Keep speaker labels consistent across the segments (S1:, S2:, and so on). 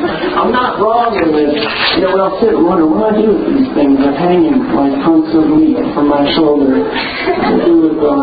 S1: I'm not wrong in this. When I'll sit and wonder, what do I do with these things? They're hanging like hunks of meat from my shoulder. What do I do with them?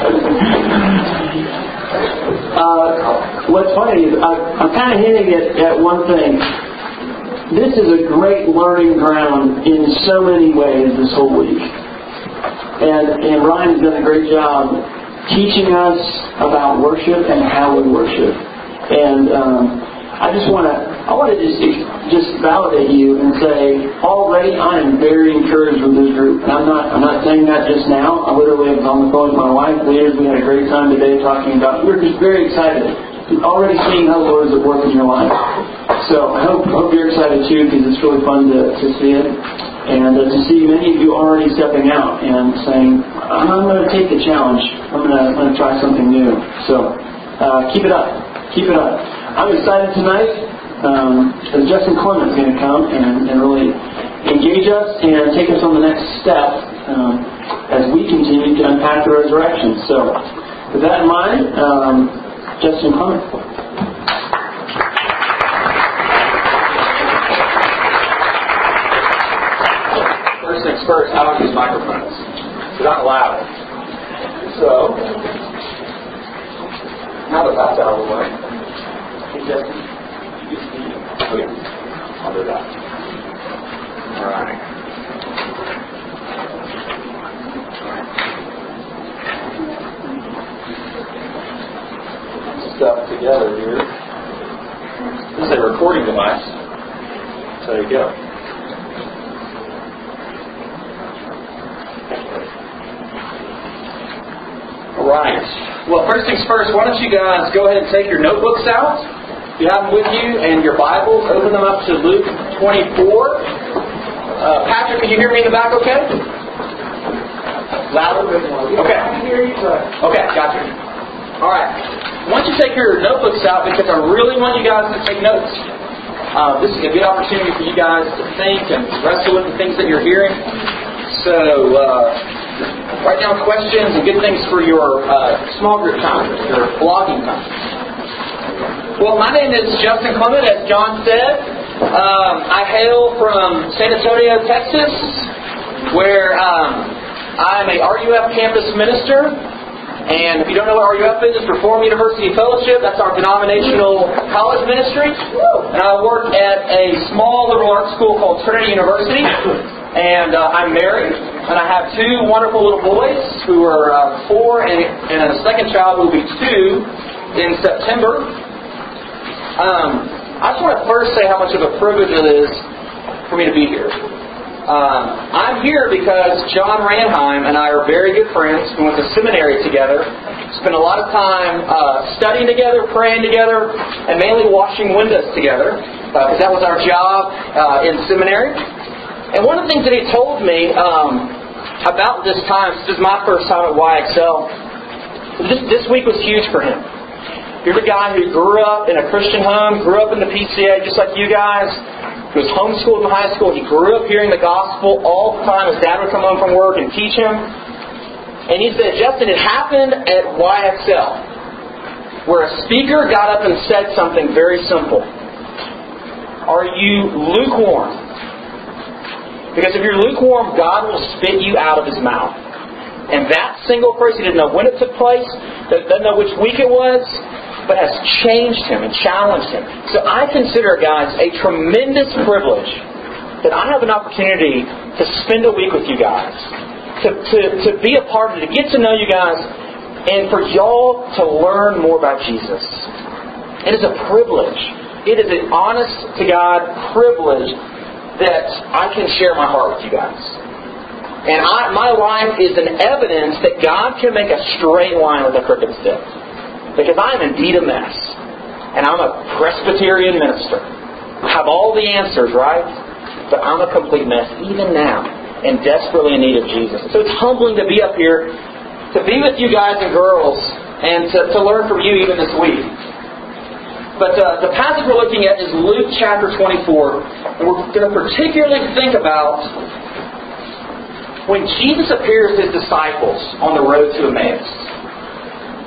S1: What's funny is I'm kind of hinting at one thing. This is a great learning ground in so many ways this whole week. And Ryan's done a great job teaching us about worship and how we worship. And I want to just validate you and say, already I am very encouraged with this group. And I'm not saying that just now. I literally was on the phone with my wife. Leaders, we had a great time today talking about. We're just very excited. We're already seeing how the Lord is at work in your life. So I hope you're excited too, because it's really fun to see it. And to see many of you already stepping out and saying, I'm going to take the challenge. I'm going to try something new. So keep it up. Keep it up. I'm excited tonight as Justin Clement is going to come and really engage us and take us on the next step as we continue to unpack the resurrection. So with that in mind, Justin Clement.
S2: First things first, I don't use microphones. They're not loud. So, now that that's out of the way, hey Justin, you just need it. Okay, I'll do that. Alright. Stuff together here. This is a recording device. So there you go. Alright. Well, first things first, why don't you guys go ahead and take your notebooks out. If you have them with you, and your Bibles, open them up to Luke 24. Patrick, can you hear me in the back okay? Louder? Okay. Okay, gotcha. Alright. Why don't you take your notebooks out, because I really want you guys to take notes. This is a good opportunity for you guys to think and wrestle with the things that you're hearing. So, write down questions and good things for your small group time, your blogging time. Well, my name is Justin Clement, as John said. I hail from San Antonio, Texas, where I'm a RUF campus minister. And if you don't know what RUF is, it's Reformed University Fellowship. That's our denominational college ministry. And I work at a small liberal arts school called Trinity University. And I'm married. And I have two wonderful little boys who are 4, and a second child who will be 2 in September. I just want to first say how much of a privilege it is for me to be here. I'm here because John Ranheim and I are very good friends. We went to seminary together, spent a lot of time studying together, praying together, and mainly washing windows together, because that was our job in seminary. And one of the things that he told me about this time, this is my first time at YXL, this week was huge for him. You're the guy who grew up in a Christian home, grew up in the PCA just like you guys. He was homeschooled in high school. He grew up hearing the gospel all the time. His dad would come home from work and teach him. And he said, Justin, it happened at YXL, where a speaker got up and said something very simple. Are you lukewarm? Because if you're lukewarm, God will spit you out of His mouth. And that single phrase, he didn't know when it took place, doesn't know which week it was, but has changed him and challenged him. So I consider, guys, a tremendous privilege that I have an opportunity to spend a week with you guys, to be a part of it, to get to know you guys, and for y'all to learn more about Jesus. It is a privilege. It is an honest to God privilege that I can share my heart with you guys. And my life is an evidence that God can make a straight line with a crooked stick. Because I am indeed a mess. And I'm a Presbyterian minister. I have all the answers, right? But I'm a complete mess, even now, and desperately in need of Jesus. So it's humbling to be up here, to be with you guys and girls, and to learn from you even this week. But the passage we're looking at is Luke chapter 24. And we're going to particularly think about when Jesus appears to His disciples on the road to Emmaus.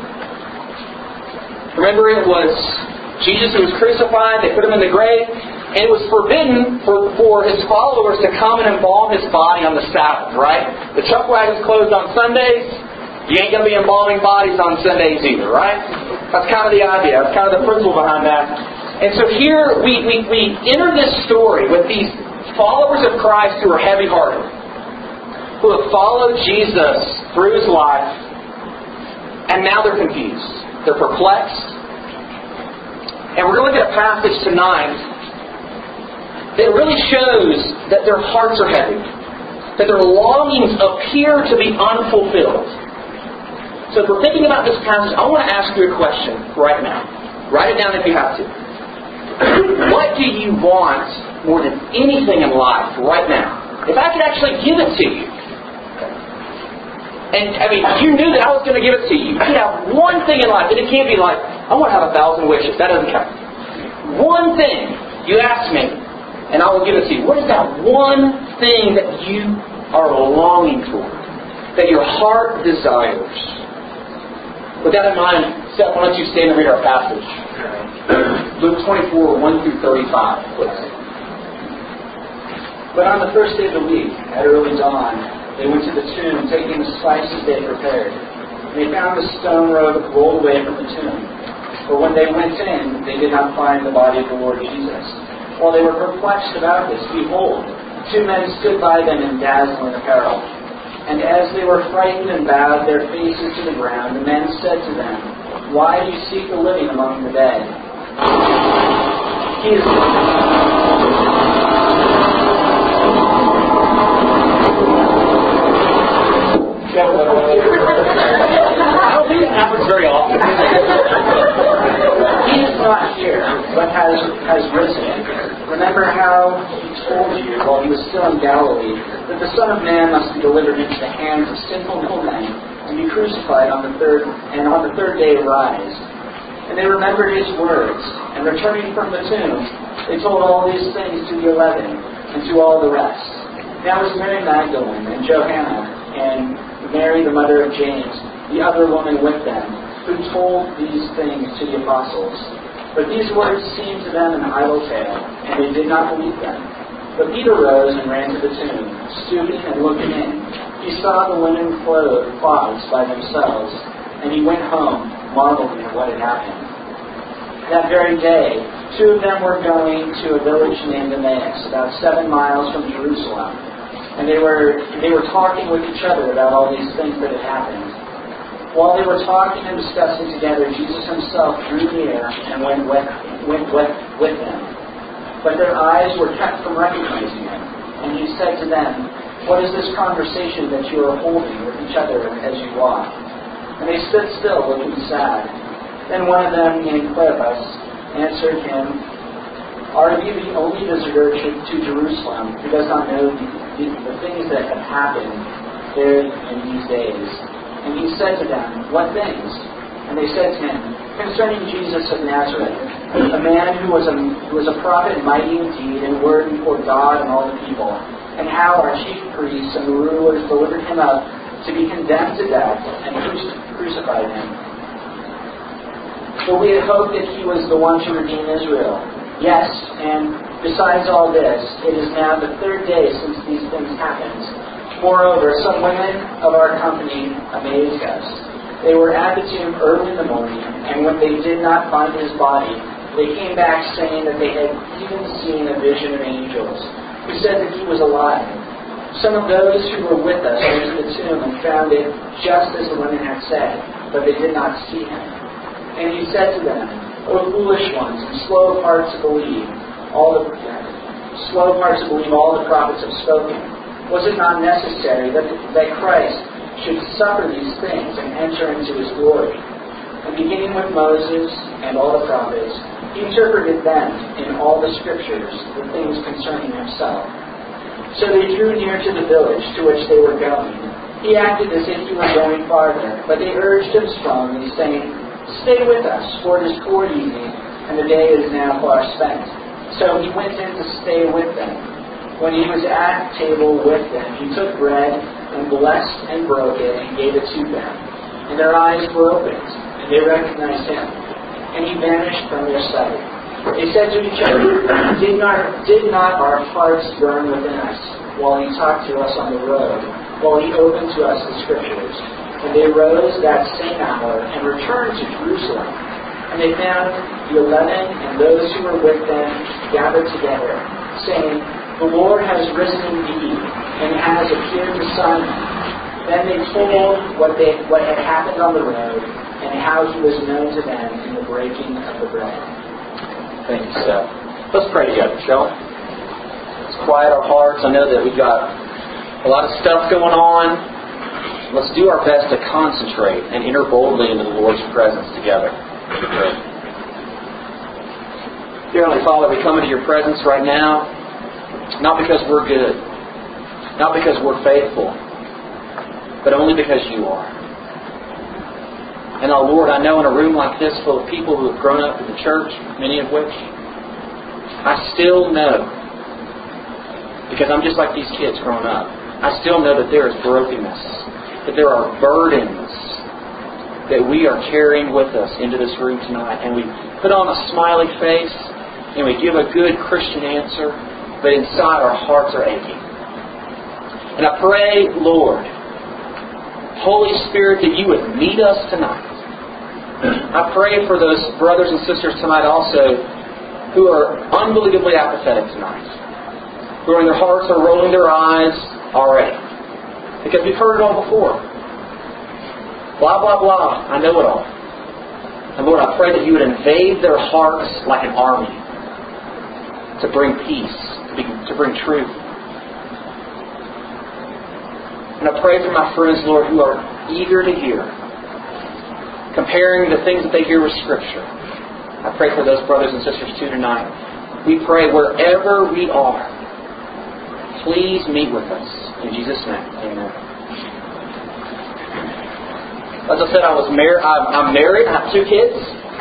S2: Remember, it was Jesus who was crucified. They put Him in the grave. And it was forbidden for His followers to come and embalm His body on the Sabbath, right? The chuck wagon's closed on Sundays. You ain't going to be embalming bodies on Sundays either, right? That's kind of the idea. That's kind of the principle behind that. And so here we enter this story with these followers of Christ who are heavy-hearted, who have followed Jesus through His life, and now they're confused. They're perplexed. And we're going to look at a passage tonight that really shows that their hearts are heavy, that their longings appear to be unfulfilled. So if we're thinking about this passage, I want to ask you a question right now. Write it down if you have to. What do you want more than anything in life right now? If I could actually give it to you, and you knew that I was going to give it to you. You could have one thing in life, and it can't be like, I want to have 1,000 wishes. That doesn't count. One thing you ask me, and I will give it to you. What is that one thing that you are longing for, that your heart desires? With that in mind, Seth, why don't you stand and read our passage? Luke 24, 1 through 35, please.
S3: But on the first day of the week, at early dawn, they went to the tomb, taking the spices they had prepared. And they found the stone rolled away from the tomb. For when they went in, they did not find the body of the Lord Jesus. While they were perplexed about this, behold, 2 men stood by them in dazzling apparel. And as they were frightened and bowed their faces to the ground, the men said to them, Why do you seek the living among the dead? He is...
S2: I don't think that happens very often.
S3: He is not here, but has risen. Remember how He told you while He was still in Galilee that the Son of Man must be delivered into the hands of sinful men and be crucified on the third day rise. And they remembered His words, and returning from the tomb, they told all these things to the 11 and to all the rest. Now was Mary Magdalene and Johanna and Mary the mother of James, the other woman with them, who told these things to the apostles. But these words seemed to them an idle tale, and they did not believe them. But Peter rose and ran to the tomb. Stooping and looking in, he saw the linen cloths by themselves, and he went home, marveling at what had happened. That very day, 2 of them were going to a village named Emmaus, about 7 miles from Jerusalem. And they were talking with each other about all these things that had happened. While they were talking and discussing together, Jesus Himself drew near and went with them. But their eyes were kept from recognizing Him. And He said to them, What is this conversation that you are holding with each other as you walk? And they stood still, looking sad. Then one of them, named Cleopas, answered Him, Are you the only visitor to Jerusalem who does not know the things that have happened there in these days? And He said to them, What things? And they said to Him, Concerning Jesus of Nazareth, a man who was a prophet, mighty in deed and word before God and all the people, and how our chief priests and the rulers delivered Him up to be condemned to death and crucified Him. For we had hoped that He was the one to redeem Israel. Yes, and besides all this, it is now the 3rd day since these things happened. Moreover, some women of our company amazed us. They were at the tomb early in the morning, and when they did not find His body, they came back saying that they had even seen a vision of angels, who said that He was alive. Some of those who were with us went to the tomb and found it just as the women had said, but they did not see Him. And He said to them, O foolish ones, and slow of heart to believe all the prophets have spoken. Was it not necessary that Christ should suffer these things and enter into His glory? And beginning with Moses and all the prophets, He interpreted them in all the Scriptures, the things concerning Himself. So they drew near to the village to which they were going. He acted as if He were going farther, but they urged Him strongly, saying, Stay with us, for it is toward evening, and the day is now far spent. So He went in to stay with them. When He was at table with them, He took bread and blessed and broke it and gave it to them. And their eyes were opened, and they recognized Him. And He vanished from their sight. They said to each other, did not our hearts burn within us while he talked to us on the road, while he opened to us the Scriptures? And they rose that same hour and returned to Jerusalem. And they found the 11 and those who were with them gathered together, saying, the Lord has risen indeed, and has appeared to Simon. Then they told what had happened on the road, and how he was known to them in the breaking of the bread.
S2: Thank you, Seth. Let's pray together, shall we? Let's quiet our hearts. I know that we've got a lot of stuff going on. Let's do our best to concentrate and enter boldly into the Lord's presence together. Dear Heavenly Father, we come into your presence right now, not because we're good, not because we're faithful, but only because you are. And oh Lord, I know in a room like this full of people who have grown up in the church, many of which, I still know, because I'm just like these kids growing up, I still know that there is brokenness, that there are burdens that we are carrying with us into this room tonight. And we put on a smiley face, and we give a good Christian answer, but inside our hearts are aching. And I pray, Lord, Holy Spirit, that you would meet us tonight. I pray for those brothers and sisters tonight also who are unbelievably apathetic tonight, who in their hearts are rolling their eyes already, because we've heard it all before. Blah, blah, blah. I know it all. And Lord, I pray that you would invade their hearts like an army to bring peace, to bring truth. And I pray for my friends, Lord, who are eager to hear, comparing the things that they hear with Scripture. I pray for those brothers and sisters too tonight. We pray wherever we are, please meet with us. In Jesus' name, amen. As I said, I'm married. I have 2 kids.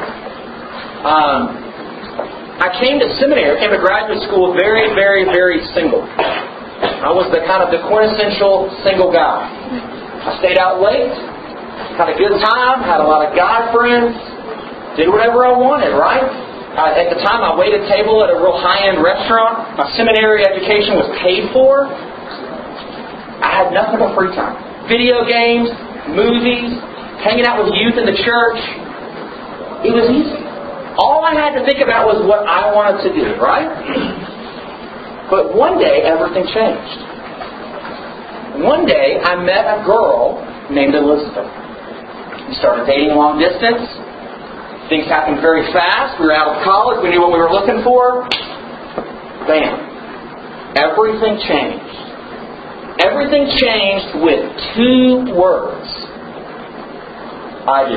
S2: I came to graduate school very, very, very single. I was the quintessential single guy. I stayed out late, had a good time, had a lot of guy friends, did whatever I wanted, right? At the time, I waited table at a real high-end restaurant. My seminary education was paid for. I had nothing but free time. Video games, movies, hanging out with youth in the church. It was easy. All I had to think about was what I wanted to do, right? But one day, everything changed. One day, I met a girl named Elizabeth. We started dating long distance. Things happened very fast. We were out of college. We knew what we were looking for. Bam. Everything changed. Everything changed with 2 words. I do.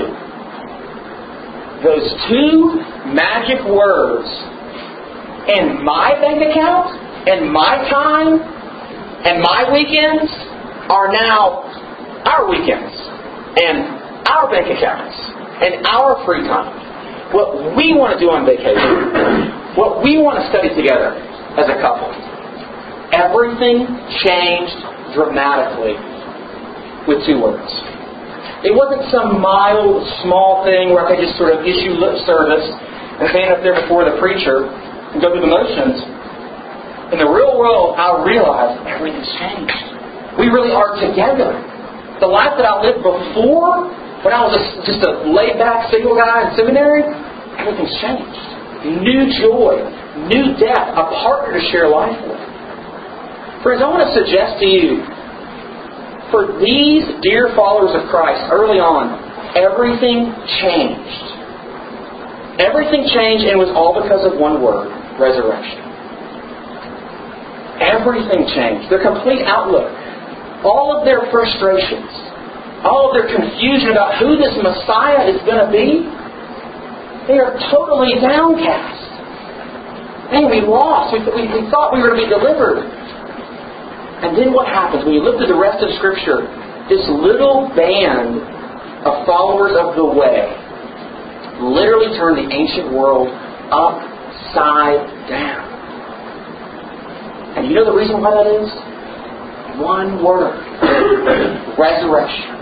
S2: Those 2 magic words in my bank account, and my time, and my weekends are now our weekends, and our bank accounts, and our free time. What we want to do on vacation, what we want to study together as a couple. Everything changed dramatically with 2 words. It wasn't some mild, small thing where I could just sort of issue lip service and stand up there before the preacher and go through the motions. In the real world, I realized everything's changed. We really are together. The life that I lived before, when I was just a laid-back single guy in seminary, everything's changed. New joy, new depth, a partner to share life with. Friends, I want to suggest to you, for these dear followers of Christ, early on, everything changed. Everything changed, and it was all because of one word, resurrection. Everything changed. Their complete outlook, all of their frustrations, all of their confusion about who this Messiah is going to be, they are totally downcast. Man, we lost. We thought we were going to be delivered. And then what happens? When you look through the rest of Scripture, this little band of followers of the way literally turned the ancient world upside down. And you know the reason why that is? One word. Resurrection.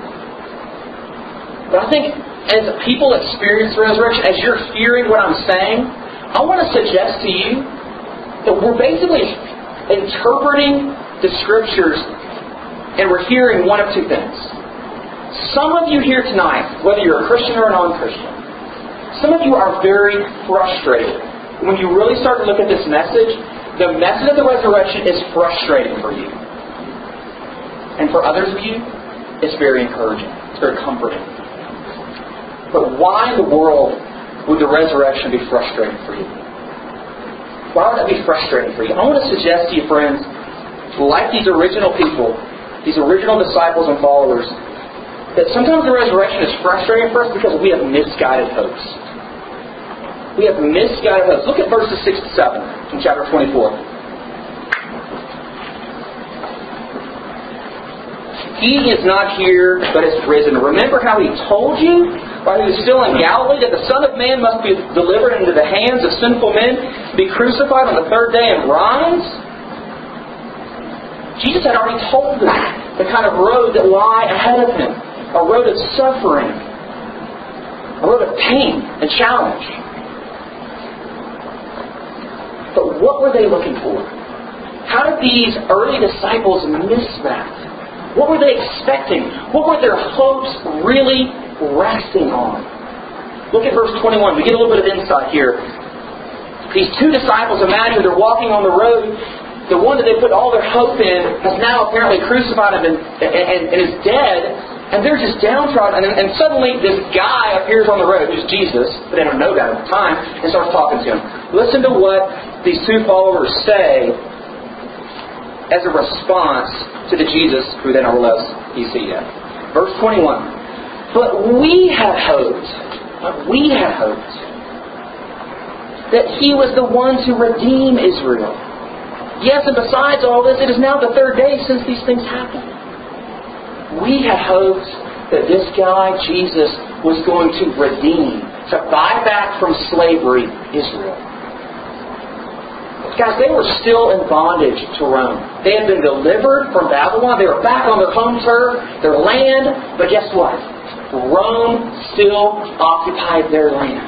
S2: But I think as people experience the resurrection, as you're hearing what I'm saying, I want to suggest to you that we're basically interpreting the Scriptures and we're hearing one of two things. Some of you here tonight, whether you're a Christian or a non-Christian, some of you are very frustrated. When you really start to look at this message, the message of the resurrection is frustrating for you. And for others of you, it's very encouraging. It's very comforting. But why in the world would the resurrection be frustrating for you? Why would that be frustrating for you? I want to suggest to you, friends, like these original people, these original disciples and followers, that sometimes the resurrection is frustrating for us because we have misguided hopes. We have misguided hopes. Look at verses 6 to 7 in chapter 24. He is not here, but is risen. Remember how He told you while He was still in Galilee that the Son of Man must be delivered into the hands of sinful men, be crucified on the third day and rise? Jesus had already told them the kind of road that lie ahead of Him. A road of suffering. A road of pain and challenge. But what were they looking for? How did these early disciples miss that? What were they expecting? What were their hopes really resting on? Look at verse 21. We get a little bit of insight here. These two disciples, imagine they're walking on the road. The one that they put all their hope in has now apparently crucified him and is dead. And they're just downtrodden. And suddenly this guy appears on the road, who's Jesus, but they don't know that at the time, and starts talking to him. Listen to what these two followers say as a response to the Jesus who they don't realize He's He yet. Verse 21. But we had hoped that He was the one to redeem Israel. Yes, and besides all this, it is now the third day since these things happened. We had hoped that this guy, Jesus, was going to redeem, to buy back from slavery Israel. Guys, they were still in bondage to Rome. They had been delivered from Babylon. They were back on their home turf, their land. But guess what? Rome still occupied their land.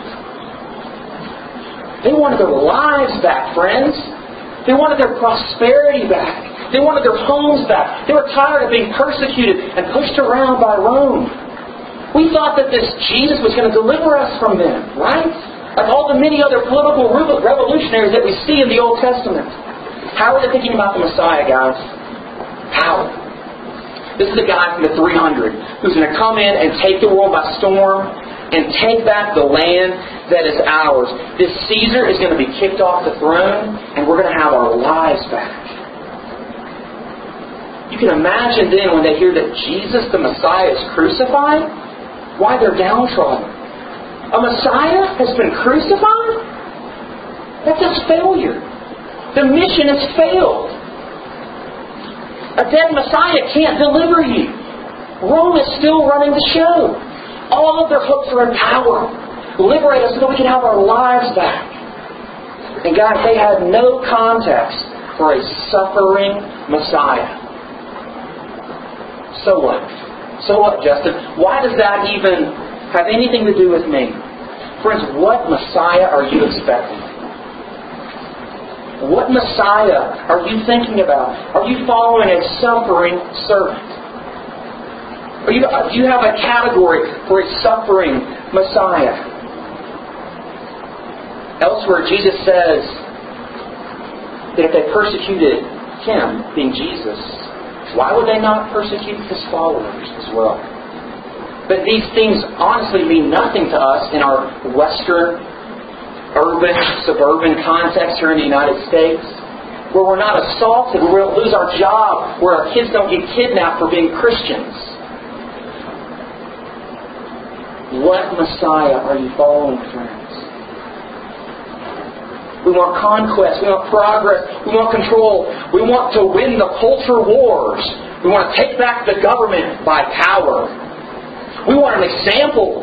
S2: They wanted their lives back, friends. They wanted their prosperity back. They wanted their homes back. They were tired of being persecuted and pushed around by Rome. We thought that this Jesus was going to deliver us from them, right? Like all the many other political revolutionaries that we see in the Old Testament. How are they thinking about the Messiah, guys? How? This is a guy from the 300 who's going to come in and take the world by storm and take back the land that is ours. This Caesar is going to be kicked off the throne and we're going to have our lives back. You can imagine then when they hear that Jesus the Messiah is crucified, why they're downtrodden. A Messiah has been crucified? That's a failure. The mission has failed. A dead Messiah can't deliver you. Rome is still running the show. All of their hopes are in power. Liberate us so that we can have our lives back. And guys, they had no context for a suffering Messiah. So what? So what, Justin? Why does that even have anything to do with me? Friends, what Messiah are you expecting? What Messiah are you thinking about? Are you following a suffering servant? Do you have a category for a suffering Messiah? Elsewhere, Jesus says that if they persecuted Him, being Jesus, why would they not persecute His followers as well? But these things honestly mean nothing to us in our Western, urban, suburban context here in the United States, where we're not assaulted, where we don't lose our job, where our kids don't get kidnapped for being Christians. What Messiah are you following, friends? We want conquest. We want progress. We want control. We want to win the culture wars. We want to take back the government by power. We want an example.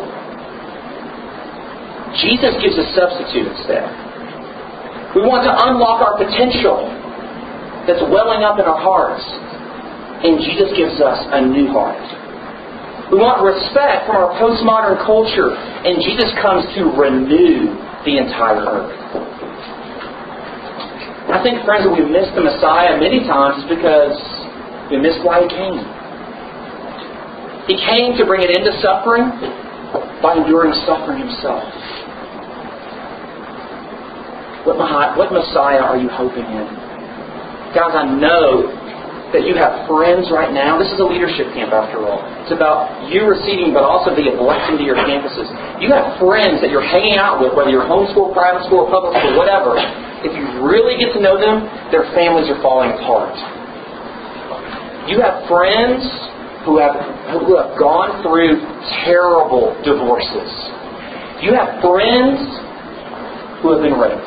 S2: Jesus gives a substitute instead. We want to unlock our potential that's welling up in our hearts. And Jesus gives us a new heart. We want respect from our postmodern culture. And Jesus comes to renew the entire earth. I think, friends, that we miss the Messiah many times because we miss why He came. He came to bring an end to suffering by enduring suffering Himself. What Messiah are you hoping in? Guys, I know that you have friends right now. This is a leadership camp, after all. It's about you receiving, but also being a blessing to your campuses. You have friends that you're hanging out with, whether you're homeschool, private school, public school, whatever. If you really get to know them, their families are falling apart. You have friends who have gone through terrible divorces. You have friends who have been raped.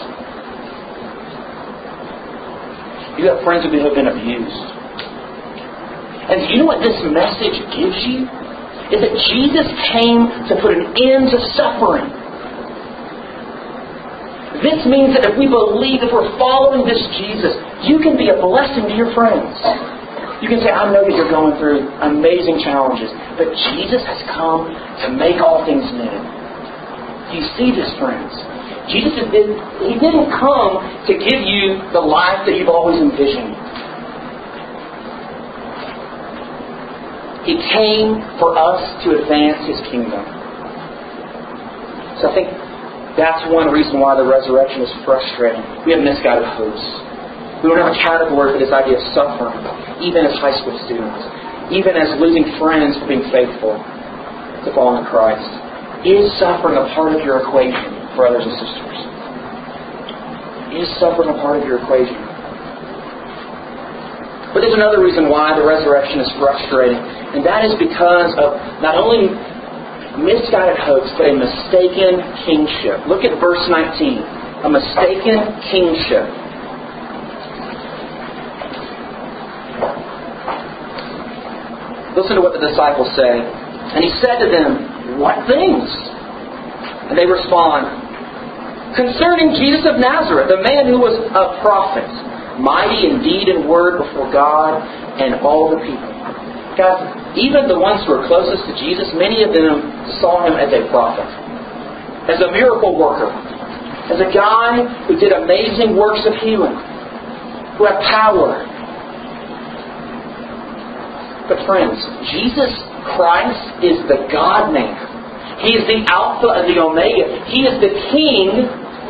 S2: You have friends who have been abused. And do you know what this message gives you? Is that Jesus came to put an end to suffering. This means that if we believe, if we're following this Jesus, you can be a blessing to your friends. You can say, I know that you're going through amazing challenges, but Jesus has come to make all things new. Do you see this, friends? Jesus didn't come to give you the life that you've always envisioned. He came for us to advance His kingdom. So I think that's one reason why the resurrection is frustrating. We have misguided hopes. We don't have a category for this idea of suffering, even as high school students, even as losing friends for being faithful to follow in Christ. Is suffering a part of your equation, brothers and sisters? Is suffering a part of your equation? But there's another reason why the resurrection is frustrating, and that is because of not only misguided hopes, but a mistaken kingship. Look at verse 19. A mistaken kingship. Listen to what the disciples say. And He said to them, what things? And they respond, concerning Jesus of Nazareth, the man who was a prophet, mighty in deed and word before God and all the people. Guys, even the ones who were closest to Jesus, many of them saw Him as a prophet, as a miracle worker, as a guy who did amazing works of healing, who had power. But friends, Jesus Christ is the God-man. He is the Alpha and the Omega. He is the King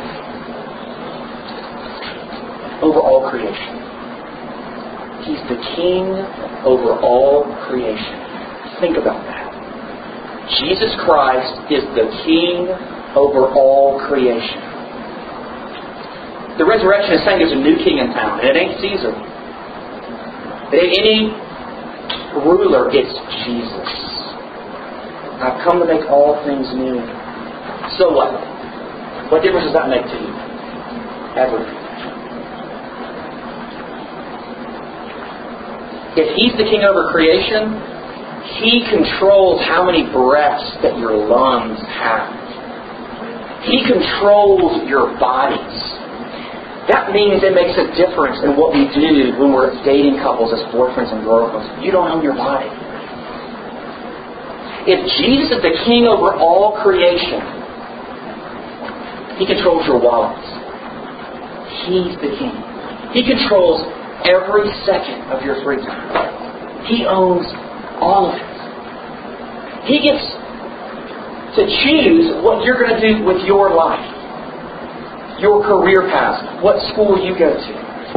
S2: over all creation. He's the King over all creation. Think about that. Jesus Christ is the King over all creation. The resurrection is saying there's a new king in town, and it ain't Caesar. It ain't any ruler, it's Jesus. I've come to make all things new. So what? What difference does that make to you? Everything. If He's the king over creation, He controls how many breaths that your lungs have. He controls your bodies. That means it makes a difference in what we do when we're dating couples as boyfriends and girlfriends. You don't own your body. If Jesus is the king over all creation, He controls your wallets. He's the king. He controls every second of your free time. He owns all of it. He gets to choose what you're going to do with your life, your career path, what school you go to.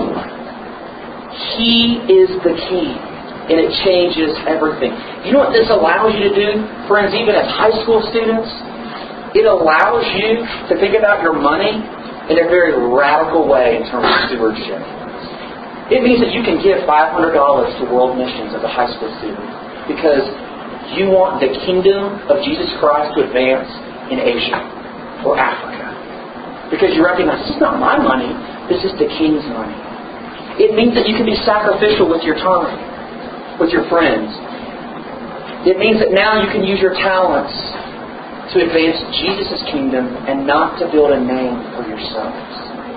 S2: He is the king, and it changes everything. You know what this allows you to do, friends, even as high school students? It allows you to think about your money in a very radical way in terms of stewardship. It means that you can give $500 to world missions as a high school student because you want the kingdom of Jesus Christ to advance in Asia or Africa. Because you recognize this is not my money, this is the king's money. It means that you can be sacrificial with your time, with your friends. It means that now you can use your talents to advance Jesus' kingdom and not to build a name for yourselves.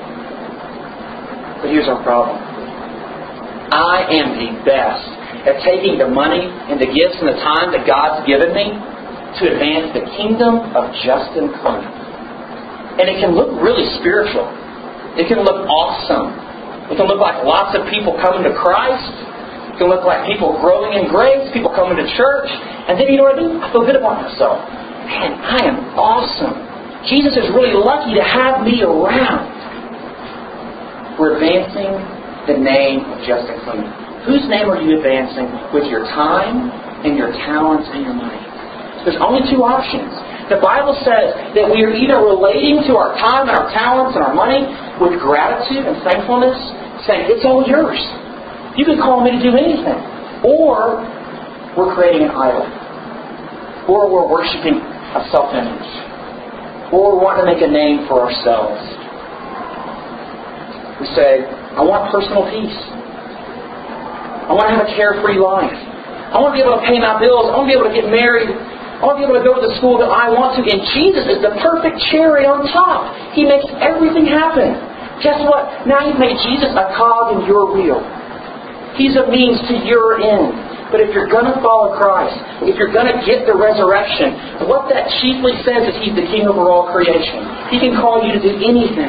S2: But here's our problem. I am the best at taking the money and the gifts and the time that God's given me to advance the kingdom of Justin Klein. And it can look really spiritual. It can look awesome. It can look like lots of people coming to Christ. It can look like people growing in grace, people coming to church. And then you know what I do? I feel good about myself. Man, I am awesome. Jesus is really lucky to have me around. We're advancing the name of Justin Clement. Whose name are you advancing with your time and your talents and your money? There's only two options. The Bible says that we are either relating to our time and our talents and our money with gratitude and thankfulness, saying, it's all yours. You can call me to do anything. Or we're creating an idol. Or we're worshiping a self-image. Or we want to make a name for ourselves. We say, I want personal peace. I want to have a carefree life. I want to be able to pay my bills. I want to be able to get married. I want to be able to go to the school that I want to. And Jesus is the perfect cherry on top. He makes everything happen. Guess what? Now you've made Jesus a cog in your wheel. He's a means to your end. But if you're going to follow Christ, if you're going to get the resurrection, what that chiefly says is He's the King over all creation. He can call you to do anything.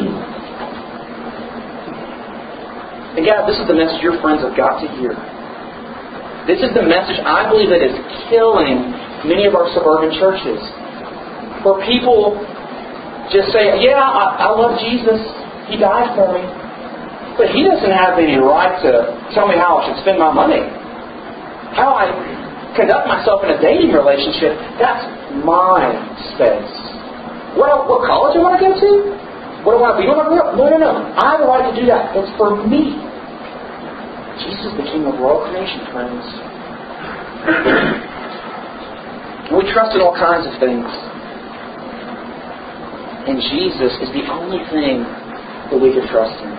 S2: And God, this is the message your friends have got to hear. This is the message I believe that is killing many of our suburban churches. Where people just say, yeah, I love Jesus. He died for me. But He doesn't have any right to tell me how I should spend my money. How I conduct myself in a dating relationship, that's my space. What college I want to go to? What do I want to be when I grow up? No. I have the right to do that. It's for me. Jesus is the King of all creation, friends. We trust in all kinds of things. And Jesus is the only thing that we can trust in.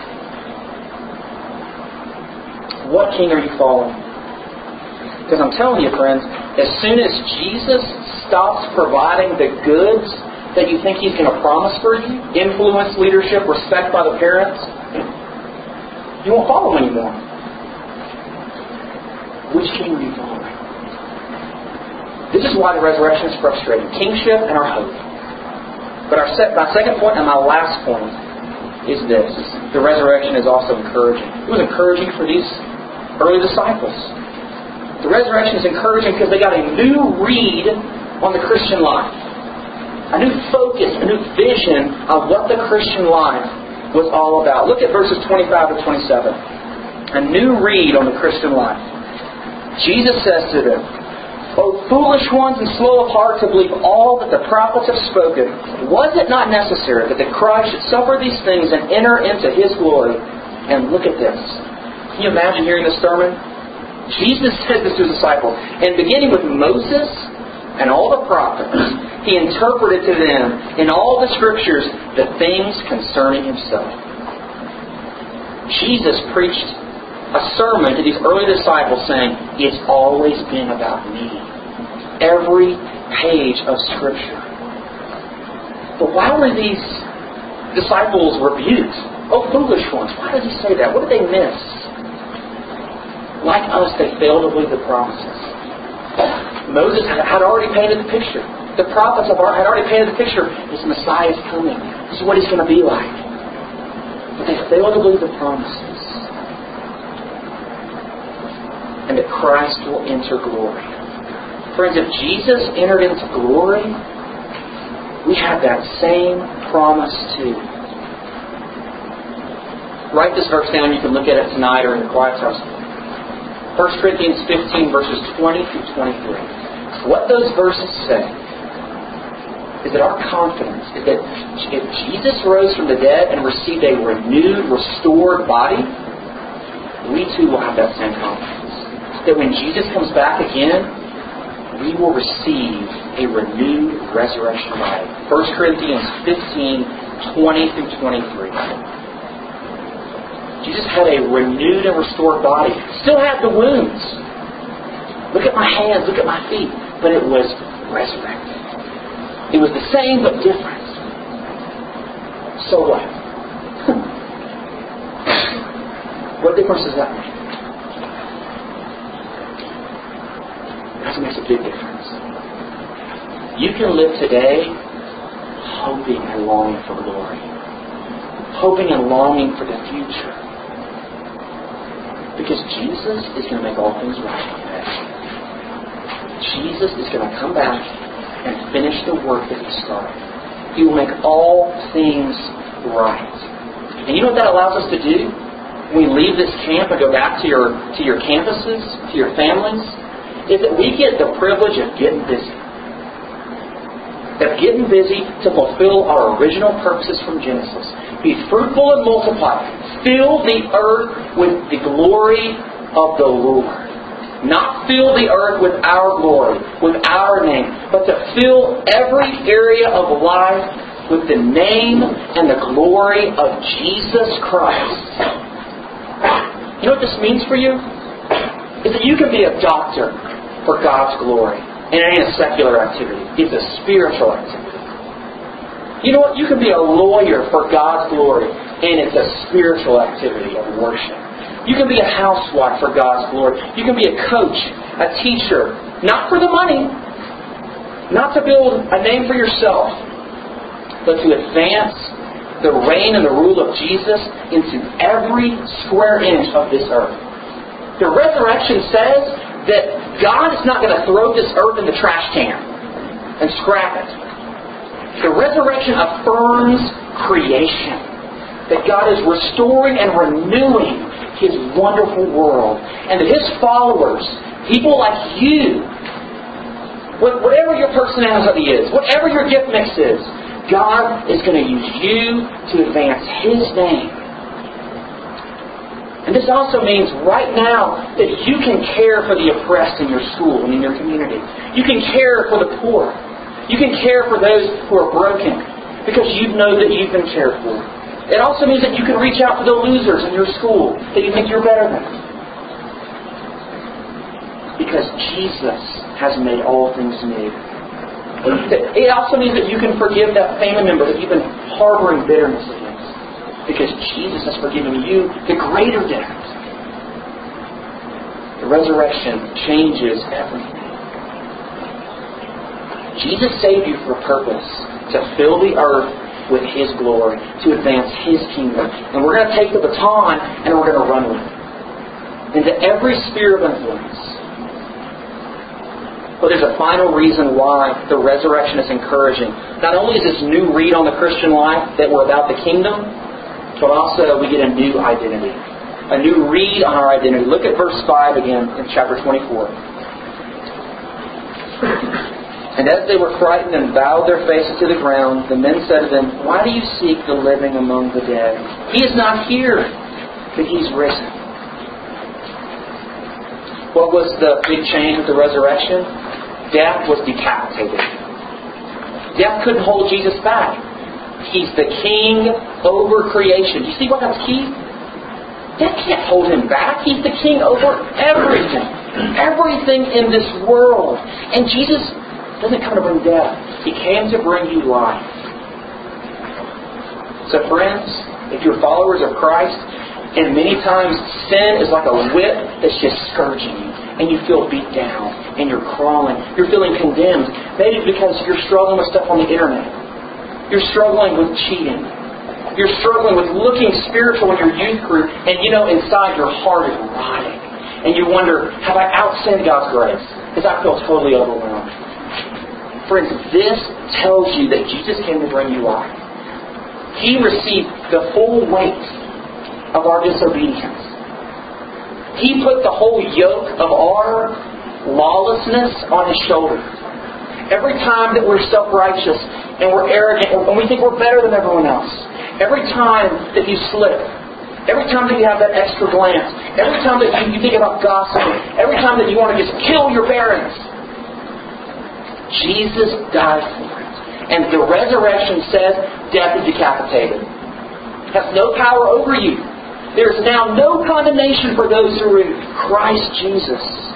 S2: What king are you following? Because I'm telling you, friends, as soon as Jesus stops providing the goods that you think He's going to promise for you, influence, leadership, respect by the parents, you won't follow Him anymore. Which king are you following? This is why the resurrection is frustrating. Kingship and our hope. But my second point and my last point is this. The resurrection is also encouraging. It was encouraging for these early disciples. The resurrection is encouraging because they got a new read on the Christian life. A new focus, a new vision of what the Christian life was all about. Look at verses 25 to 27. A new read on the Christian life. Jesus says to them, O foolish ones and slow of heart to believe all that the prophets have spoken, was it not necessary that the Christ should suffer these things and enter into His glory? And look at this. Can you imagine hearing this sermon? Jesus said this to His disciples. And beginning with Moses and all the prophets, He interpreted to them in all the Scriptures the things concerning Himself. Jesus preached a sermon to these early disciples saying, it's always been about me. Every page of Scripture. But why were these disciples rebuked? Oh, foolish ones. Why did He say that? What did they miss? Like us, they failed to believe the promises. Moses had already painted the picture. The prophets had already painted the picture. This Messiah is coming. This is what He's going to be like. But they failed to believe the promises. And that Christ will enter glory. Friends, if Jesus entered into glory, we have that same promise too. Write this verse down. You can look at it tonight or in the quiet house. 1 Corinthians 15, verses 20 through 23. What those verses say is that our confidence is that if Jesus rose from the dead and received a renewed, restored body, we too will have that same confidence. That when Jesus comes back again, we will receive a renewed resurrection body. 1 Corinthians 15, 20 through 23. Jesus had a renewed and restored body. Still had the wounds. Look at my hands, look at my feet. But it was resurrected. It was the same but different. So what? What difference does that make? That makes a big difference. You can live today hoping and longing for glory. hoping and longing for the future. Because Jesus is going to make all things right. Jesus is going to come back and finish the work that He started. He will make all things right. And you know what that allows us to do? When we leave this camp and go back to your campuses, to your families, is that we get the privilege of getting busy. Of getting busy to fulfill our original purposes from Genesis. Be fruitful and multiply. Fill the earth with the glory of the Lord. Not fill the earth with our glory, with our name, but to fill every area of life with the name and the glory of Jesus Christ. You know what this means for you? Is that you can be a doctor for God's glory. And it ain't a secular activity. It's a spiritual activity. You know what? You can be a lawyer for God's glory. And it's a spiritual activity of worship. You can be a housewife for God's glory. You can be a coach, a teacher. Not for the money. Not to build a name for yourself. But to advance the reign and the rule of Jesus into every square inch of this earth. The resurrection says that God is not going to throw this earth in the trash can and scrap it. The resurrection affirms creation. That God is restoring and renewing His wonderful world. And that His followers, people like you, whatever your personality is, whatever your gift mix is, God is going to use you to advance His name. And this also means right now that you can care for the oppressed in your school and in your community. You can care for the poor. You can care for those who are broken because you know that you've been cared for. It also means that you can reach out to the losers in your school that you think you're better than. Because Jesus has made all things new. It also means that you can forgive that family member that you've been harboring bitterness against. Because Jesus has forgiven you the greater debt. The resurrection changes everything. Jesus saved you for a purpose. To fill the earth with His glory. To advance His kingdom. And we're going to take the baton and we're going to run with it. Into every sphere of influence. But there's a final reason why the resurrection is encouraging. Not only is this new read on the Christian life that we're about the kingdom, but also we get a new identity. A new read on our identity. Look at verse 5 again in chapter 24. And as they were frightened and bowed their faces to the ground, the men said to them, "Why do you seek the living among the dead? He is not here, but He's risen." What was the big change with the resurrection? Death was decapitated. Death couldn't hold Jesus back. He's the king over creation. You see why that's key? Death can't hold Him back. He's the king over everything. Everything in this world. And Jesus doesn't come to bring death. He came to bring you life. So friends, if you're followers of Christ, and many times sin is like a whip that's just scourging you. And you feel beat down. And you're crawling. You're feeling condemned. Maybe because you're struggling with stuff on the internet. You're struggling with cheating. You're struggling with looking spiritual in your youth group. And you know inside your heart is rotting. And you wonder, have I outsinned God's grace? Because I feel totally overwhelmed. Friends, this tells you that Jesus came to bring you life. He received the full weight of our disobedience. He put the whole yoke of our lawlessness on His shoulder. Every time that we're self-righteous and we're arrogant and we think we're better than everyone else. Every time that you slip. Every time that you have that extra glance. Every time that you think about gossiping. Every time that you want to just kill your parents. Jesus died for it. And the resurrection says death is decapitated. It has no power over you. There is now no condemnation for those who are in Christ Jesus.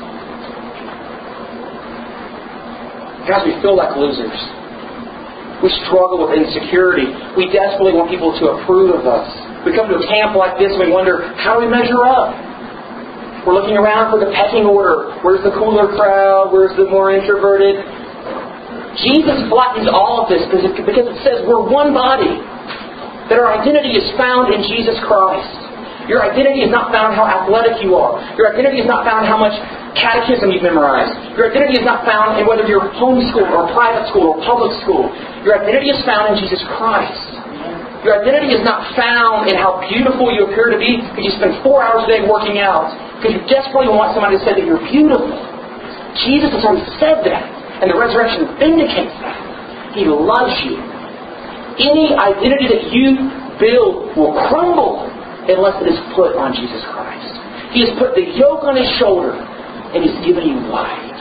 S2: Guys, we feel like losers. We struggle with insecurity. We desperately want people to approve of us. We come to a camp like this and we wonder, how do we measure up? We're looking around for the pecking order. Where's the cooler crowd? Where's the more introverted? Jesus flattens all of this because it says we're one body. That our identity is found in Jesus Christ. Your identity is not found in how athletic you are. Your identity is not found in how much catechism you've memorized. Your identity is not found in whether you're homeschooled or private school or public school. Your identity is found in Jesus Christ. Your identity is not found in how beautiful you appear to be because you spend 4 hours a day working out because you desperately want somebody to say that you're beautiful. Jesus has already said that, and the resurrection vindicates that. He loves you. Any identity that you build will crumble unless it is put on Jesus Christ. He has put the yoke on His shoulder and He's given you life.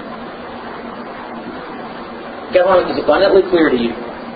S2: God, I want to make this abundantly clear to you.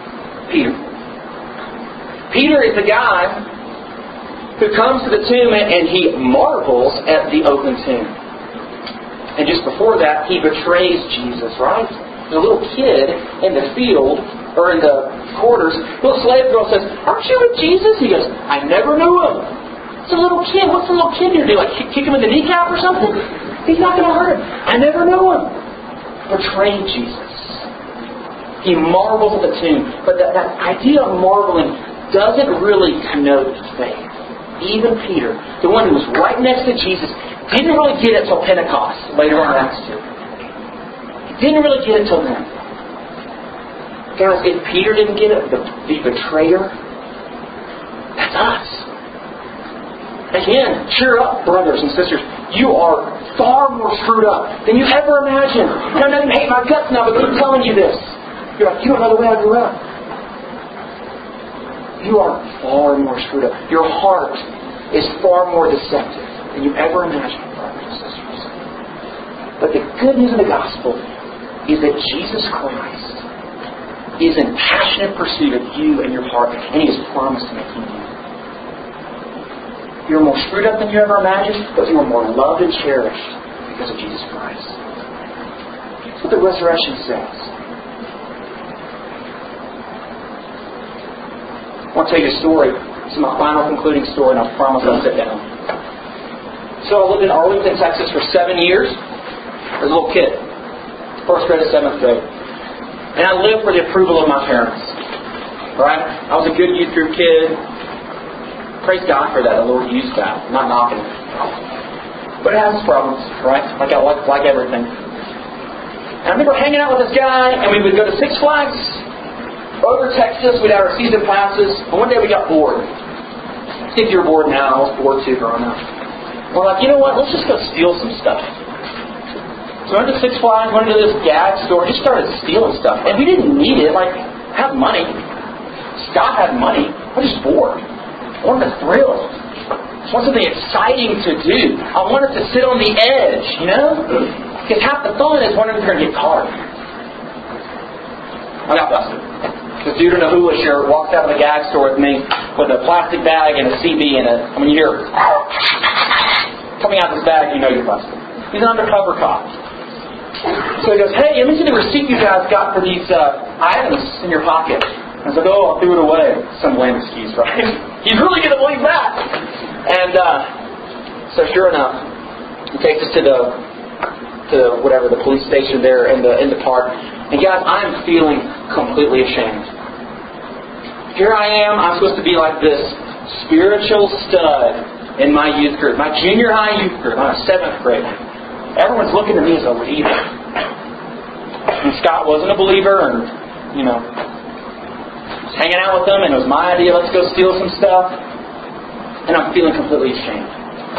S2: Peter is the guy who comes to the tomb and he marvels at the open tomb. And just before that, he betrays Jesus, right? The little kid in the field or in the quarters, little slave girl says, "Aren't you with Jesus?" He goes, "I never knew him." It's a little kid. What's the little kid going to do? Like kick him in the kneecap or something? He's not going to hurt him. I never knew him. Betrayed Jesus. He marvels at the tomb. But that idea of marveling doesn't really connote faith. Even Peter, the one who was right next to Jesus, didn't really get it till Pentecost, later on in Acts 2. He didn't really get it till then. Guys, if Peter didn't get it, the betrayer, that's us. Again, cheer up, brothers and sisters. You are far more screwed up than you ever imagined. And I'm not even hating my guts now, but I'm telling you this. You're like, you don't know the way I grew up. You are far more screwed up. Your heart is far more deceptive than you ever imagined, brothers and sisters. But the good news of the gospel is that Jesus Christ is in passionate pursuit of you and your heart, and He has promised to make you new. You're more screwed up than you ever imagined, but you are more loved and cherished because of Jesus Christ. That's what the resurrection says. I want to tell you a story. This is my final concluding story, and I promise I'll sit down. So I lived in Arlington, Texas for 7 years as a little kid. 1st grade to 7th grade. And I lived for the approval of my parents. Right? I was a good youth group kid. Praise God for that. The Lord used that. I'm not knocking it. But it has its problems, right? Like everything. And I remember hanging out with this guy, and we would go to Six Flags over Texas. We'd have our season passes. And one day we got bored. I think you're bored now. I was bored too growing up. We're like, you know what? Let's just go steal some stuff. So we went to Six Flags, went into this gag store, just started stealing stuff. And we didn't need it. Like, I have money. Scott had money. I was just bored. I wanted a thrill. I wanted something exciting to do. I wanted to sit on the edge, you know? Because half the fun is wondering if you're going to get caught. I got busted. This dude in a hula shirt walks out of the gag store with me with a plastic bag and a CB in it. I mean, you hear coming out of this bag, you know you're busted. He's an undercover cop. So he goes, "Hey, let me see the receipt you guys got for these items in your pocket." I was like, "Oh, I threw it away." Some lame excuse, right? He's really going to believe that. And so sure enough, he takes us to the police station there in the park. And guys, I'm feeling completely ashamed. Here I am. I'm supposed to be like this spiritual stud in my youth group, my junior high youth group. I'm a 7th grade. Everyone's looking at me as a leader. And Scott wasn't a believer, and hanging out with them, and it was my idea, let's go steal some stuff. And I'm feeling completely ashamed.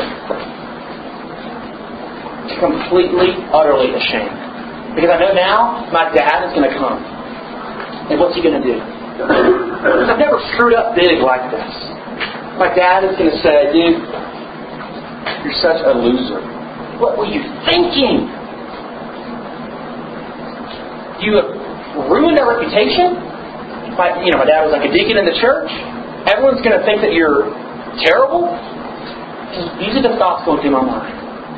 S2: Completely, utterly ashamed. Because I know now my dad is going to come. And what's he going to do? I've never screwed up big like this. My dad is going to say, "Dude, you're such a loser. What were you thinking? You have ruined our reputation." My dad was like a deacon in the church. Everyone's going to think that you're terrible. These are the thoughts going through my mind.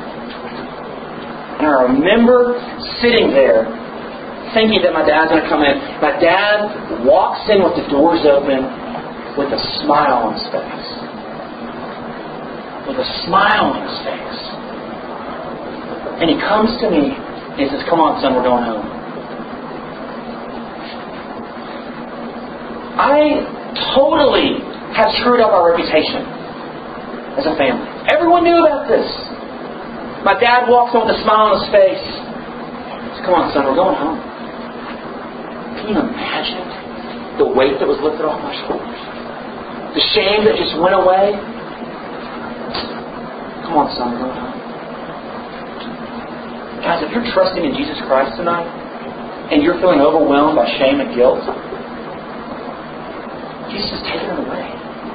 S2: And I remember sitting there thinking that my dad's going to come in. My dad walks in with the doors open with a smile on his face. With a smile on his face. And he comes to me and he says, "Come on, son, we're going home." I totally have screwed up our reputation as a family. Everyone knew about this. My dad walks in with a smile on his face. He says, come on, son, we're going home. Can you imagine the weight that was lifted off my shoulders? The shame that just went away? Come on, son, we're going home. Guys, if you're trusting in Jesus Christ tonight, and you're feeling overwhelmed by shame and guilt, Jesus is taking it away.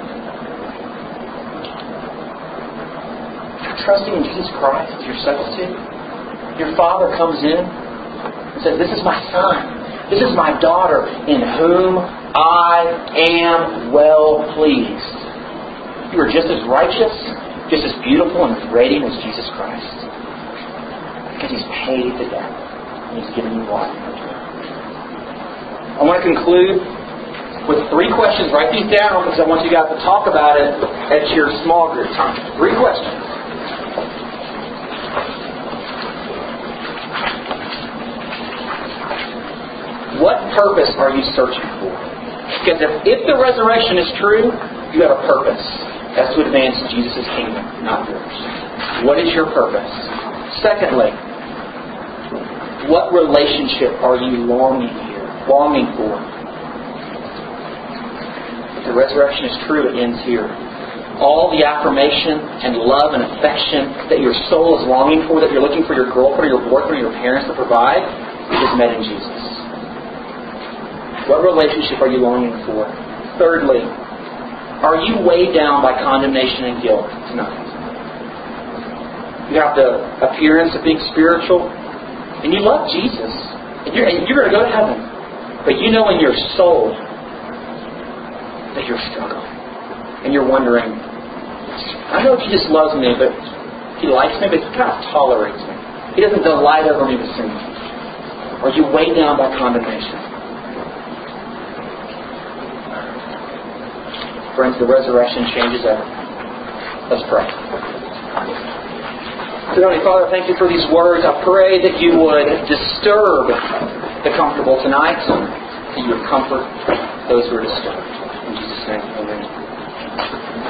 S2: If you're trusting in Jesus Christ as your substitute, your Father comes in and says, this is my son. This is my daughter in whom I am well pleased. You are just as righteous, just as beautiful and as radiant as Jesus Christ. Because He's paid the debt and He's given you life. I want to conclude with 3 questions. Write these down because I want you guys to talk about it at your small group time. 3 questions. What purpose are you searching for? Because if the resurrection is true, you have a purpose. That's to advance Jesus' kingdom, not yours. What is your purpose? Secondly, what relationship are you longing for? If the resurrection is true, it ends here. All the affirmation and love and affection that your soul is longing for, that you're looking for your girlfriend or your boyfriend or your parents to provide, is met in Jesus. What relationship are you longing for? Thirdly, are you weighed down by condemnation and guilt tonight? You have the appearance of being spiritual, and you love Jesus, and you're going to go to heaven. But you know in your soul that you're struggling. And you're wondering, I know Jesus loves me, but He likes me, but He kind of tolerates me. He doesn't delight over me with sin. Are you weighed down by condemnation? Friends, the resurrection changes everything. Let's pray. Heavenly Father, thank You for these words. I pray that You would disturb the comfortable tonight, that You would comfort those who are disturbed. In Jesus' name, amen.